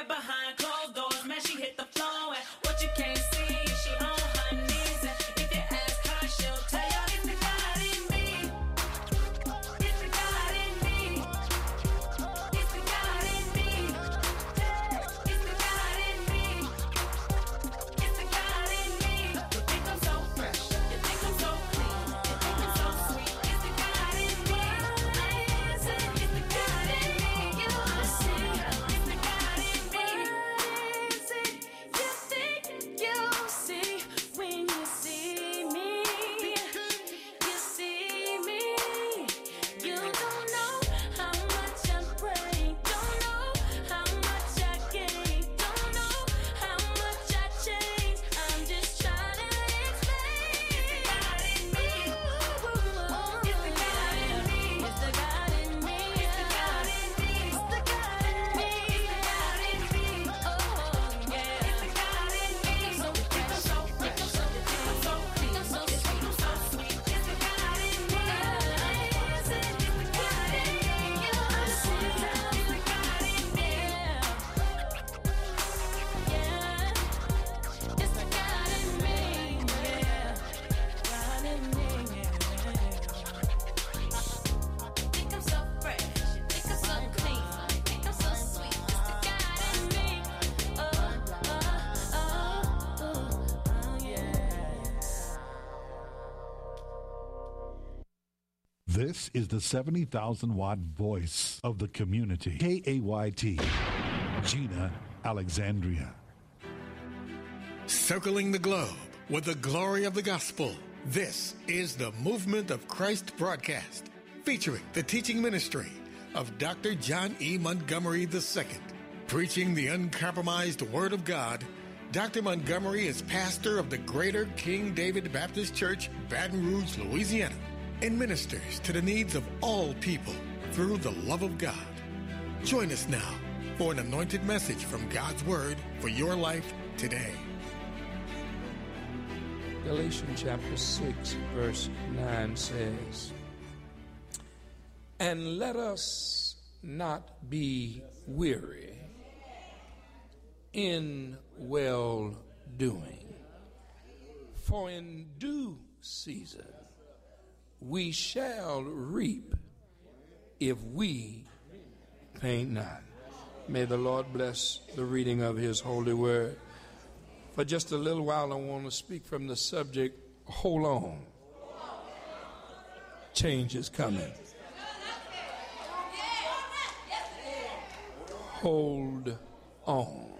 right behind closed doors. Man, she hit the floor, and what you can't see is she on her knees. And if you ask her, she'll tell you it's the God in me. It's the God in me. It's the God in me. It's the God in me. It's the God in me. You think I'm so fresh? You think I'm so clean? You think I'm so sweet? It's the God in me. It's the God in me. You see, it's the God in me. Is it you think you see when you see me? You see me. You don't know how much I pray. Don't know how much I gave. Don't know how much I changed. I'm just trying to explain. It's the God in me. It's the God in me. It's the God in me. It's the God in me. It's the God in me. It's the God in me. Oh yeah. It's the God in me. So fresh, so fresh, so clean, so sweet, so sweet. It's the God in me. It's the God in me. You see, it's the God in me. Yeah, it's the God in me. Yeah, God in me. Think I'm so fresh, think I'm so clean, think I'm so sweet. It's the God in me. Yeah. This is the 70,000-watt voice of the community. KAYT, Gina Alexandria. Circling the globe with the glory of the gospel. This is the Movement of Christ broadcast, featuring the teaching ministry of Dr. John E. Montgomery II. Preaching the uncompromised Word of God, Dr. Montgomery is pastor of the Greater King David Baptist Church, Baton Rouge, Louisiana, and ministers to the needs of all people through the love of God. Join us now for an anointed message from God's Word for your life today. Galatians chapter 6, verse 9 says, "And let us not be weary in well-doing, for in due season we shall reap if we faint not." May the Lord bless the reading of his holy word. For just a little while, I want to speak from the subject, hold on. Change is coming. Hold on.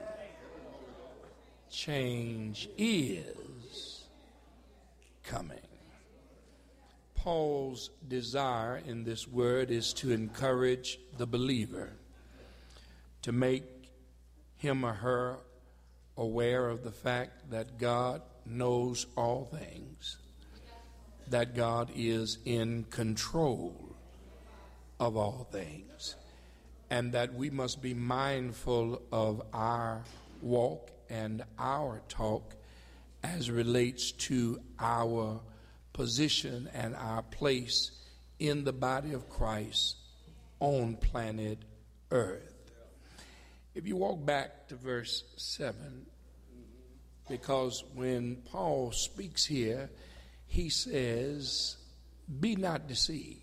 Change is coming. Paul's desire in this word is to encourage the believer, to make him or her aware of the fact that God knows all things, that God is in control of all things, and that we must be mindful of our walk and our talk as relates to our position and our place in the body of Christ on planet Earth. If you walk back to verse 7, because when Paul speaks here, he says, be not deceived.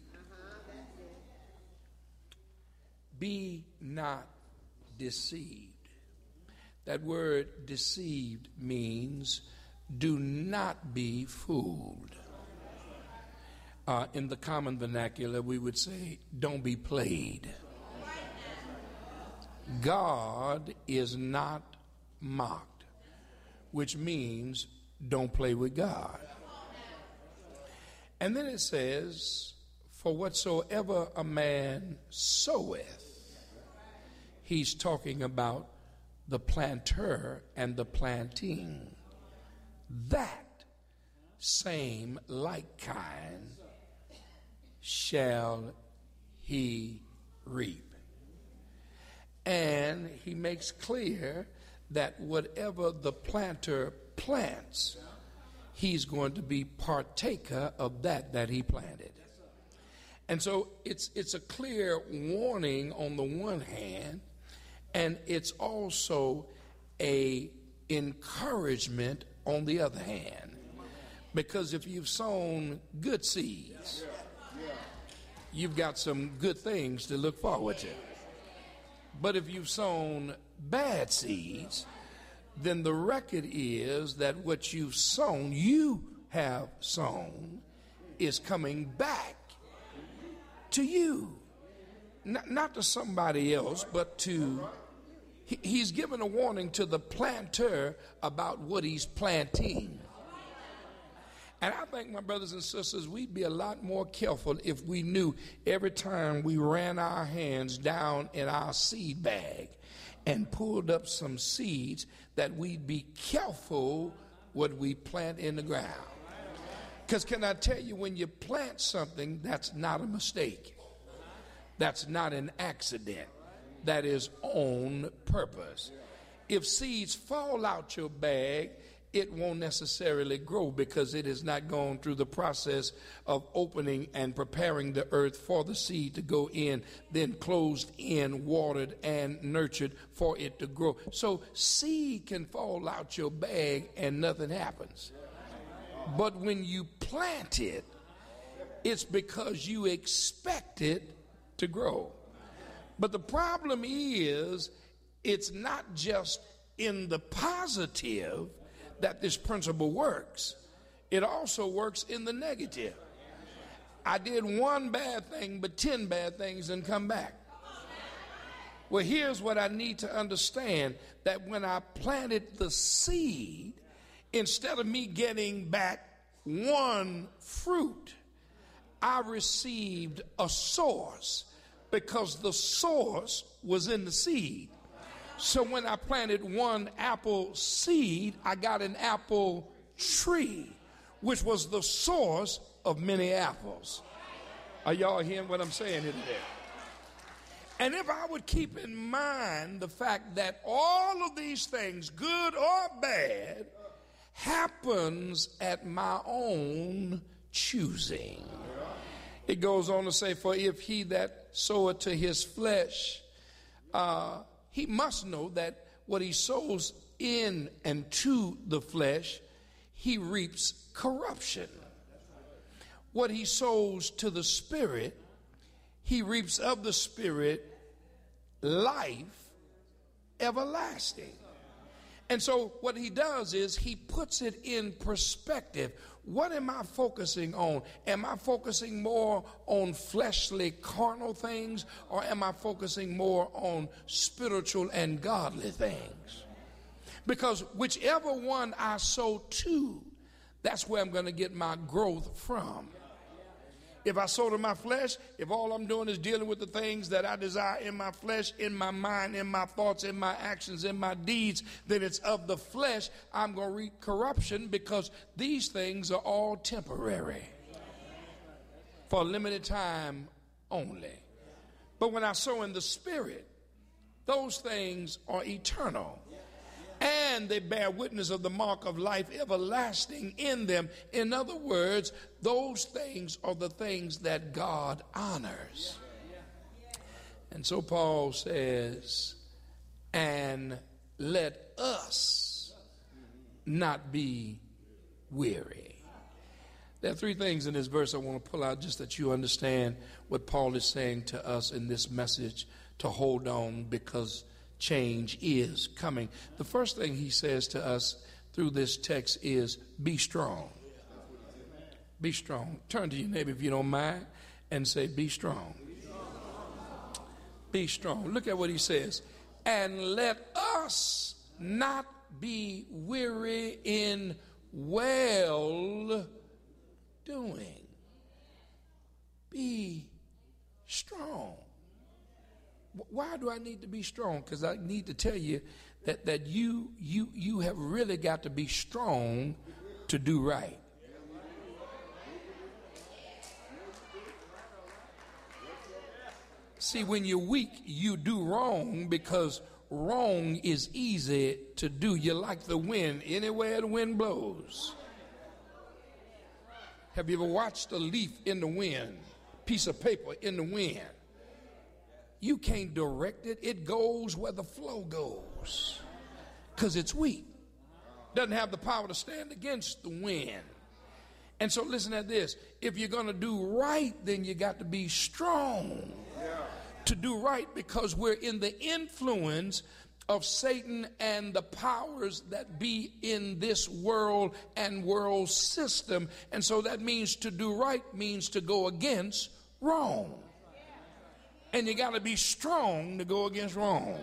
Be not deceived. That word deceived means do not be fooled. In the common vernacular, we would say, don't be played. God is not mocked, which means don't play with God. And then it says, for whatsoever a man soweth, he's talking about the planter and the planting. That same like kind shall he reap. And he makes clear that whatever the planter plants, he's going to be partaker of that he planted. And so it's a clear warning on the one hand, and it's also a encouragement on the other hand. Because if you've sown good seeds, you've got some good things to look forward to. But if you've sown bad seeds, then the record is that what you have sown, is coming back to you. Not to somebody else, but to, he's given a warning to the planter about what he's planting. And I think, my brothers and sisters, we'd be a lot more careful if we knew every time we ran our hands down in our seed bag and pulled up some seeds, that we'd be careful what we plant in the ground. Because can I tell you, when you plant something, that's not a mistake. That's not an accident. That is on purpose. If seeds fall out your bag, it won't necessarily grow because it has not gone through the process of opening and preparing the earth for the seed to go in, then closed in, watered, and nurtured for it to grow. So seed can fall out your bag and nothing happens. But when you plant it, it's because you expect it to grow. But the problem is, it's not just in the positive that this principle works. It also works in the negative. I did one bad thing, but 10 bad things and come back. Well, here's what I need to understand, that when I planted the seed, instead of me getting back one fruit, I received a source, because the source was in the seed. So when I planted one apple seed, I got an apple tree, which was the source of many apples. Are y'all hearing what I'm saying here today? And if I would keep in mind the fact that all of these things, good or bad, happens at my own choosing. It goes on to say, for if he that soweth to his flesh, he must know that what he sows in and to the flesh, he reaps corruption. What he sows to the Spirit, he reaps of the Spirit life everlasting. And so what he does is he puts it in perspective. What am I focusing on? Am I focusing more on fleshly, carnal things, or am I focusing more on spiritual and godly things? Because whichever one I sow to, that's where I'm going to get my growth from. If I sow to my flesh, if all I'm doing is dealing with the things that I desire in my flesh, in my mind, in my thoughts, in my actions, in my deeds, then it's of the flesh. I'm going to reap corruption, because these things are all temporary, for a limited time only. But when I sow in the Spirit, those things are eternal, and they bear witness of the mark of life everlasting in them. In other words, those things are the things that God honors. And so Paul says, and let us not be weary. There are three things in this verse I want to pull out, just that you understand what Paul is saying to us in this message, to hold on, because change is coming. The first thing he says to us through this text is, be strong. Be strong. Turn to your neighbor, if you don't mind, and say, be strong. Be strong. Look at what he says. And let us not be weary in well doing. Be strong. Why do I need to be strong? Because I need to tell you that you have really got to be strong to do right. See, when you're weak, you do wrong, because wrong is easy to do. You're like the wind. Anywhere the wind blows. Have you ever watched a leaf in the wind? Piece of paper in the wind? you can't direct it. It goes where the flow goes because it's weak. Doesn't have the power to stand against the wind. And so listen at this. If you're going to do right, then you got to be strong to do right, because we're in the influence of Satan and the powers that be in this world and world system. And so that means to do right means to go against wrong. And you got to be strong to go against wrong.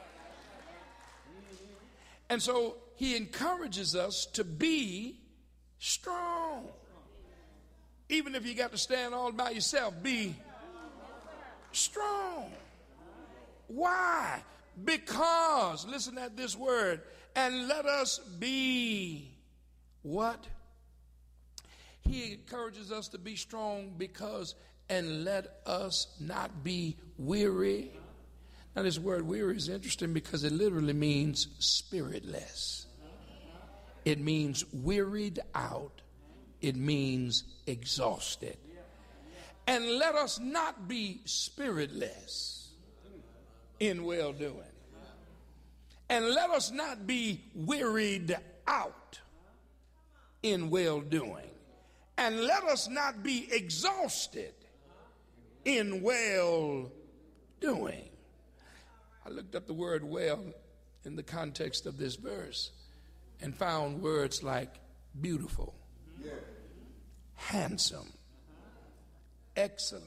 And so he encourages us to be strong. Even if you got to stand all by yourself, be strong. Why? Because, listen at this word, and let us be what? He encourages us to be strong because, and let us not be weary. Now this word weary is interesting because it literally means spiritless. It means wearied out. It means exhausted. And let us not be spiritless in well-doing. And let us not be wearied out in well-doing. And let us not be exhausted in well-doing. I looked up the word well in the context of this verse and found words like beautiful, handsome, excellent,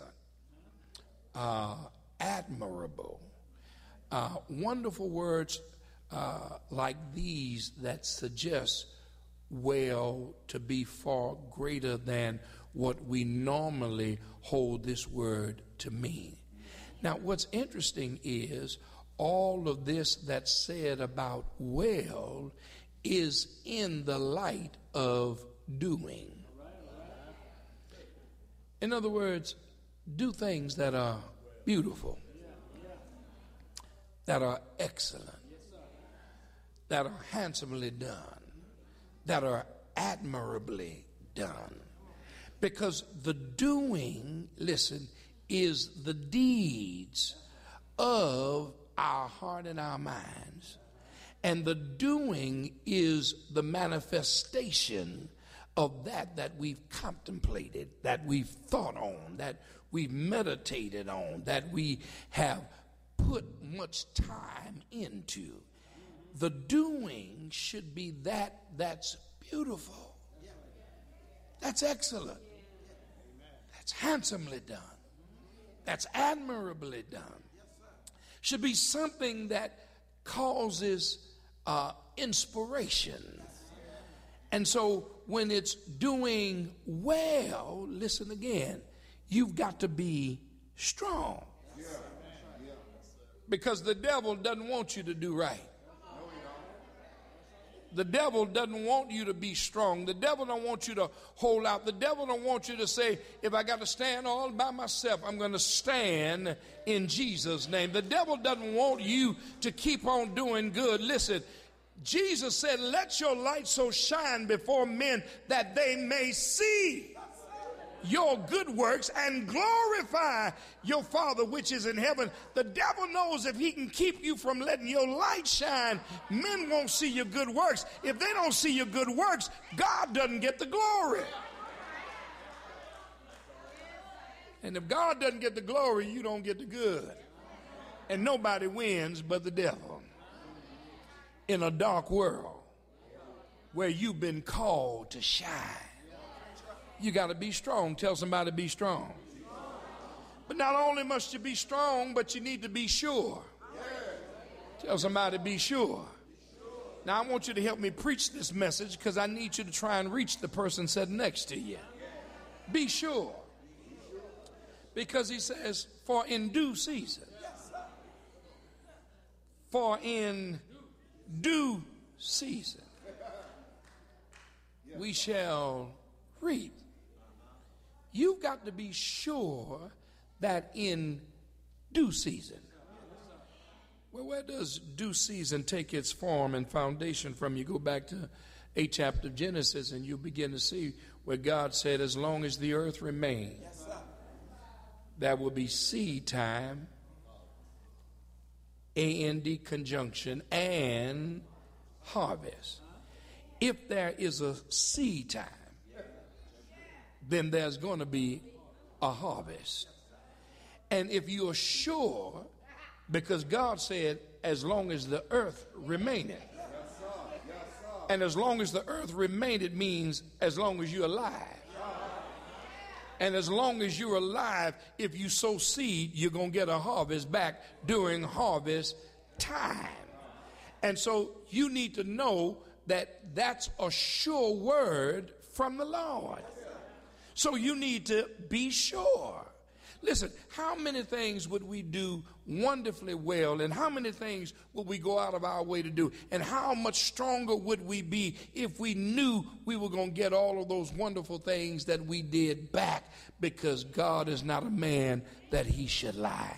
admirable, wonderful words like these that suggest well to be far greater than what we normally hold this word to mean. Now, what's interesting is all of this that's said about well is in the light of doing. In other words, do things that are beautiful, that are excellent, that are handsomely done, that are admirably done. Because the doing, listen, is the deeds of our heart and our minds. And the doing is the manifestation of that we've contemplated, that we've thought on, that we've meditated on, that we have put much time into. The doing should be that's beautiful, that's excellent, that's handsomely done, that's admirably done. Should be something that causes inspiration. And so when it's doing well, listen again, you've got to be strong. Because the devil doesn't want you to do right. The devil doesn't want you to be strong. The devil don't want you to hold out. The devil don't want you to say, if I got to stand all by myself, I'm going to stand in Jesus' name. The devil doesn't want you to keep on doing good. Listen, Jesus said, let your light so shine before men that they may see your good works and glorify your Father which is in heaven. The devil knows if he can keep you from letting your light shine, men won't see your good works. If they don't see your good works, God doesn't get the glory. And if God doesn't get the glory, you don't get the good. And nobody wins but the devil. In a dark world where you've been called to shine, you got to be strong. Tell somebody to be strong. But not only must you be strong, but you need to be sure. Tell somebody to be sure. Now I want you to help me preach this message because I need you to try and reach the person sitting next to you. Be sure. Because he says, for in due season. For in due season we shall reap. You've got to be sure that in due season. Well, where does due season take its form and foundation from? You go back to 8th chapter of Genesis and you begin to see where God said, as long as the earth remains, there will be seed time A-N-D conjunction, and harvest. If there is a seed time, then there's going to be a harvest. And if you are sure, because God said, as long as the earth remaineth, and as long as the earth remaineth means as long as you're alive. And as long as you're alive, if you sow seed, you're going to get a harvest back during harvest time. And so you need to know that that's a sure word from the Lord. So you need to be sure. Listen, how many things would we do wonderfully well, and how many things would we go out of our way to do, and how much stronger would we be if we knew we were going to get all of those wonderful things that we did back, because God is not a man that he should lie.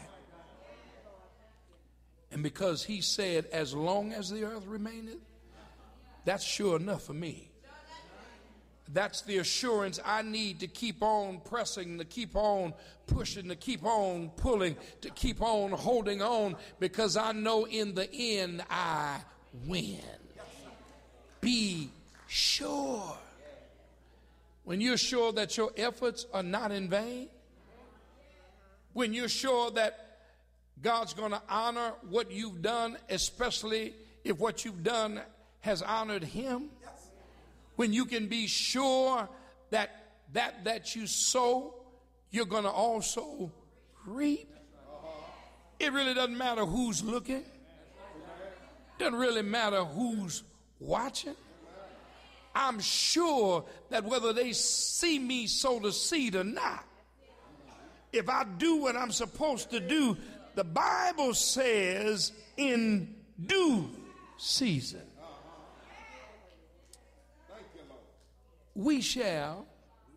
And because he said, as long as the earth remaineth, that's sure enough for me. That's the assurance I need to keep on pressing, to keep on pushing, to keep on pulling, to keep on holding on, because I know in the end I win. Be sure. When you're sure that your efforts are not in vain, when you're sure that God's going to honor what you've done, especially if what you've done has honored him, when you can be sure that you sow, you're going to also reap. It really doesn't matter who's looking. Doesn't really matter who's watching. I'm sure that whether they see me sow the seed or not, if I do what I'm supposed to do, the Bible says in due season, we shall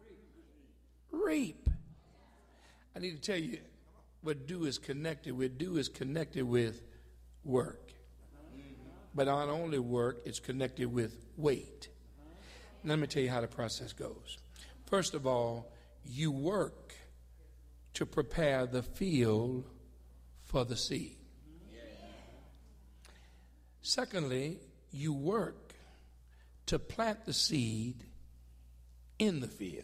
reap. I need to tell you what due is connected with. Due is connected with work. But not only work, it's connected with wait. Now, let me tell you how the process goes. First of all, you work to prepare the field for the seed. Secondly, you work to plant the seed in the field.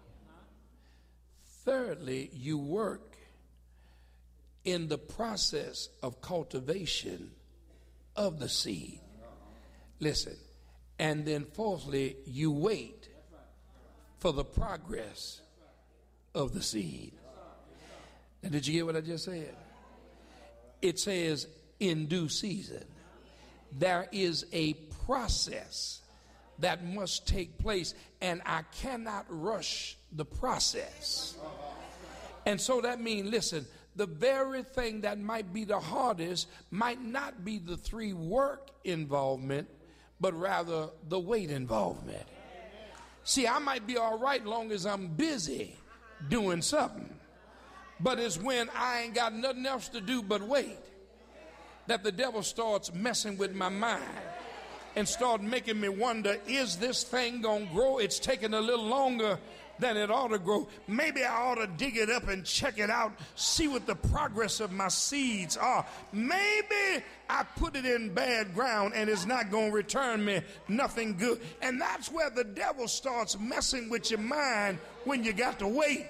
Thirdly, you work in the process of cultivation of the seed. Listen. And then fourthly, you wait for the progress of the seed. Now, did you get what I just said? It says in due season. There is a process that must take place, and I cannot rush the process. And so that means, listen, the very thing that might be the hardest might not be the 3 work involvement, but rather the wait involvement. See, I might be all right long as I'm busy doing something, but it's when I ain't got nothing else to do but wait that the devil starts messing with my mind and start making me wonder, is this thing gonna grow? It's taking a little longer than it ought to grow. Maybe I ought to dig it up and check it out, see what the progress of my seeds are. Maybe I put it in bad ground and it's not going to return me nothing good. And that's where the devil starts messing with your mind when you got to wait.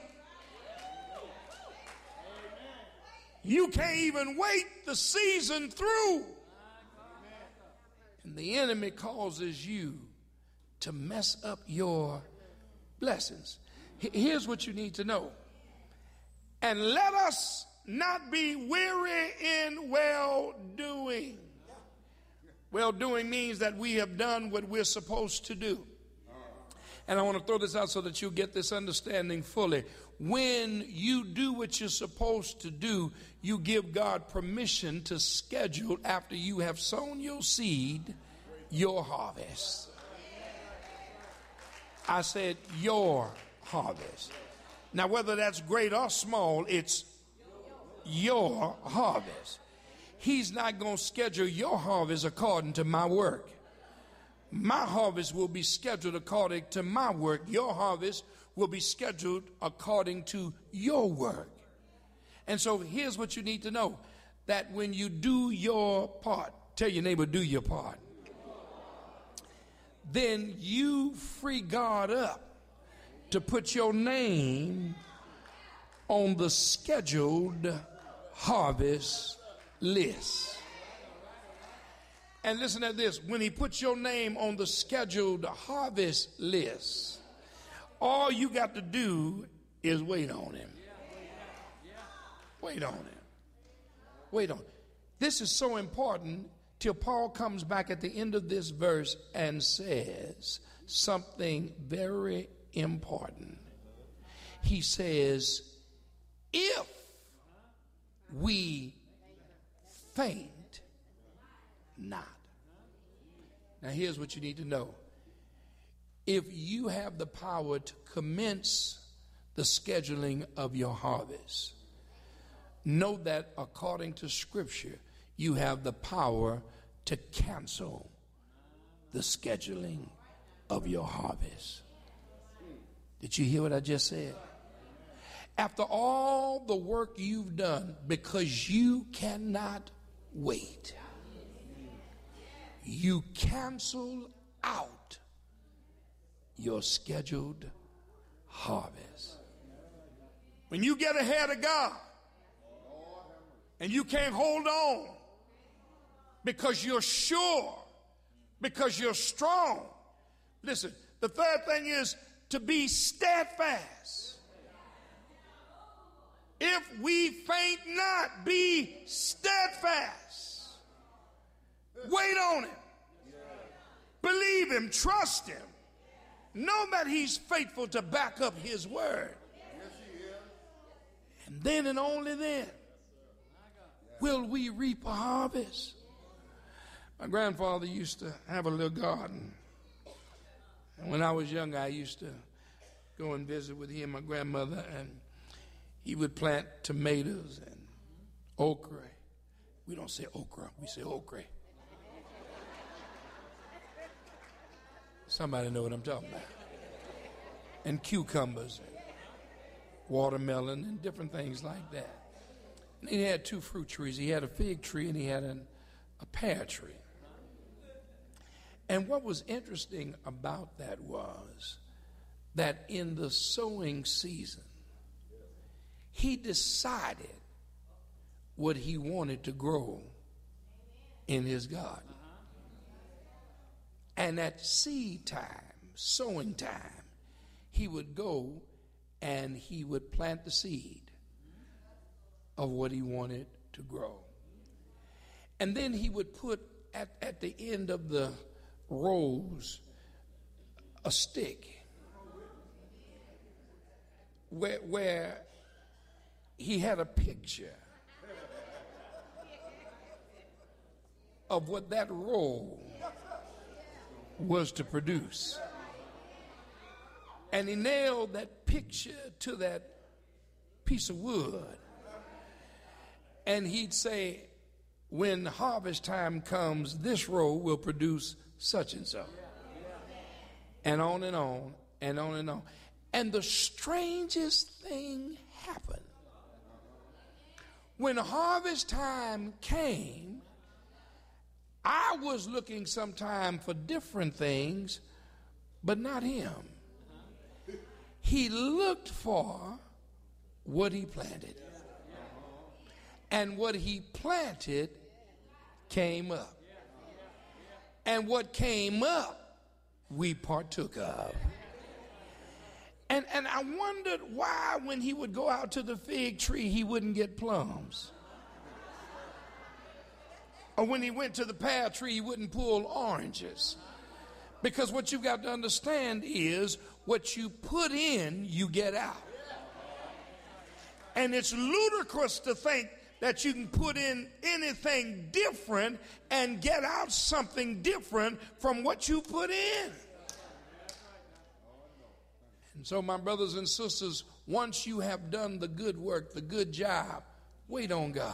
You can't even wait the season through. And the enemy causes you to mess up your blessings. Here's what you need to know. And let us not be weary in well-doing. Well-doing means that we have done what we're supposed to do. And I want to throw this out so that you get this understanding fully. When you do what you're supposed to do, you give God permission to schedule, after you have sown your seed, your harvest. I said your harvest. Now, whether that's great or small, it's your harvest. He's not going to schedule your harvest according to my work. My harvest will be scheduled according to my work. Your harvest will be scheduled according to your work. And so here's what you need to know. that when you do your part, tell your neighbor, do your part, then you free God up to put your name on the scheduled harvest list. And listen to this, when he puts your name on the scheduled harvest list, all you got to do is wait on him. Wait on him. Wait on. This is so important till Paul comes back at the end of this verse and says something very important. He says, if we faint not. Now here's what you need to know. If you have the power to commence the scheduling of your harvest, know that according to Scripture, you have the power to cancel the scheduling of your harvest. Did you hear what I just said? After all the work you've done, because you cannot wait, you cancel out your scheduled harvest. When you get ahead of God and you can't hold on because you're sure, because you're strong. Listen, the third thing is to be steadfast. If we faint not, be steadfast. Wait on him. Believe him, trust him. Know that he's faithful to back up his word. And then and only then will we reap a harvest. My grandfather used to have a little garden. And when I was young, I used to go and visit with him and my grandmother, and he would plant tomatoes and okra. We don't say okra, we say okra. Somebody know what I'm talking about. And cucumbers and watermelon and different things like that. And he had two fruit trees. He had a fig tree and he had a pear tree. And what was interesting about that was that in the sowing season, he decided what he wanted to grow in his garden. And at seed time, sowing time, he would go and he would plant the seed of what he wanted to grow. And then he would put at the end of the rows a stick where he had a picture of what that row was to produce. And he nailed that picture to that piece of wood. And he'd say, when harvest time comes, this row will produce such and so. And on and on and on and on. And the strangest thing happened. When harvest time came, I was looking sometime for different things, but not him. He looked for what he planted. And what he planted came up. And what came up, we partook of. And I wondered why when he would go out to the fig tree, he wouldn't get plums. Or when he went to the pear tree, he wouldn't pull oranges. Because what you've got to understand is what you put in, you get out. And it's ludicrous to think that you can put in anything different and get out something different from what you put in. And so, my brothers and sisters, once you have done the good work, the good job, wait on God.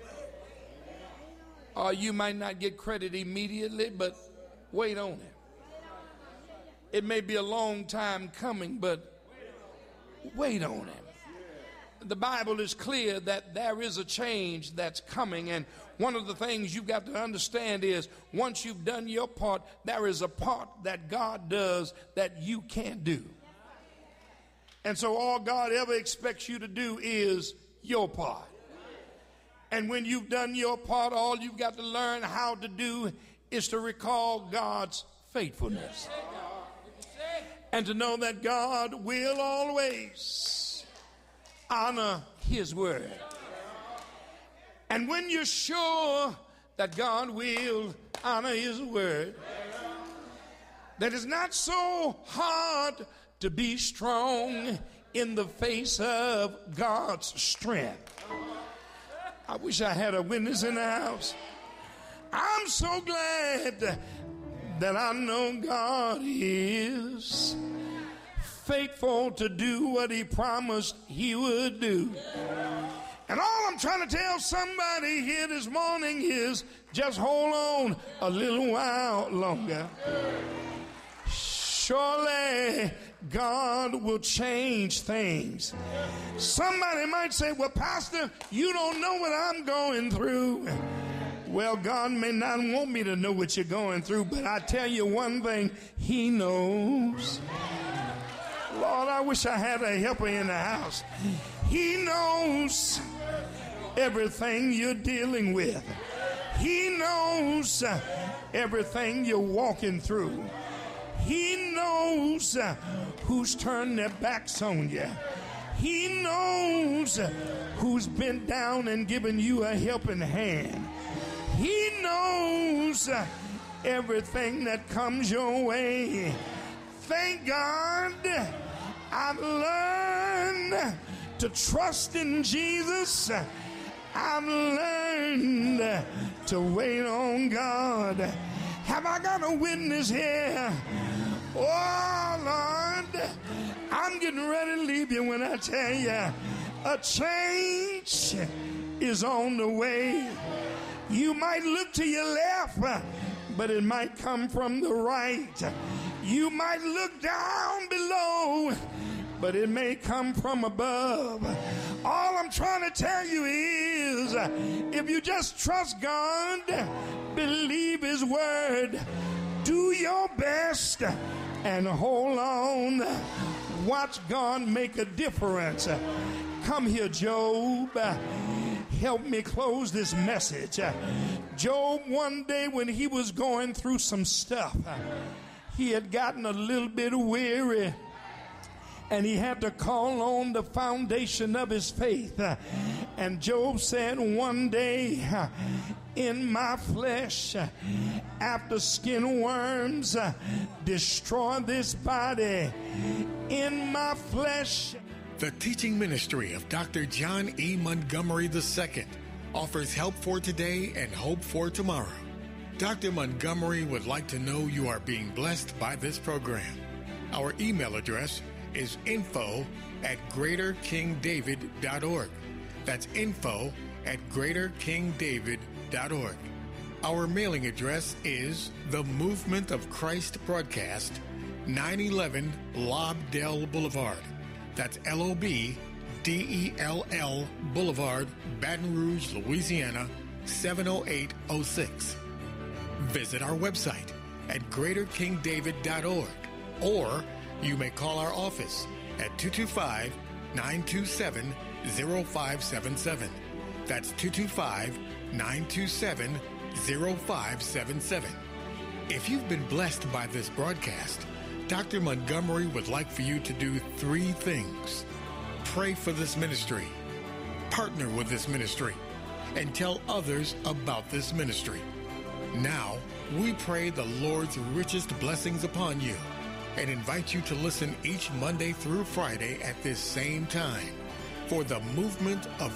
You might not get credit immediately, but wait on him. It may be a long time coming, but wait on him. the Bible is clear that there is a change that's coming, and one of the things you've got to understand is once you've done your part, there is a part that God does that you can't do. And so all God ever expects you to do is your part. And when you've done your part, all you've got to learn how to do is to recall God's faithfulness. And to know that God will always honor his word. And when you're sure that God will honor his word, that it's not so hard to be strong in the face of God's strength. I wish I had a witness in the house. I'm so glad that I know God is faithful to do what he promised he would do. And all I'm trying to tell somebody here this morning is just hold on a little while longer. Surely God will change things. Somebody might say, well, Pastor, you don't know what I'm going through. Well, God may not want me to know what you're going through, but I tell you one thing, he knows. Lord, I wish I had a helper in the house. He knows everything you're dealing with. He knows everything you're walking through. He knows who's turned their backs on you. He knows who's bent down and given you a helping hand. He knows everything that comes your way. Thank God I've learned to trust in Jesus. I've learned to wait on God. Have I got a witness here? Oh, Lord, I'm getting ready to leave you when I tell you a change is on the way. You might look to your left, but it might come from the right. You might look down below, but it may come from above. All I'm trying to tell you is if you just trust God, believe his word, do your best, and hold on. Watch God make a difference. Come here, Job. Help me close this message. Job, one day when he was going through some stuff, he had gotten a little bit weary, and he had to call on the foundation of his faith. And Job said, one day in my flesh, after skin worms destroy this body, in my flesh. The teaching ministry of Dr. John E. Montgomery II offers help for today and hope for tomorrow. Dr. Montgomery would like to know you are being blessed by this program. Our email address is info@greaterkingdavid.org. That's info@greaterkingdavid.org. Our mailing address is The Movement of Christ Broadcast, 911 Lobdell Boulevard. That's LOBDELL Boulevard, Baton Rouge, Louisiana, 70806. Visit our website at greaterkingdavid.org, or you may call our office at 225-927-0577. That's 225-927-0577. If you've been blessed by this broadcast, Dr. Montgomery would like for you to do 3 things. Pray for this ministry, partner with this ministry, and tell others about this ministry. Now, we pray the Lord's richest blessings upon you and invite you to listen each Monday through Friday at this same time for the Movement of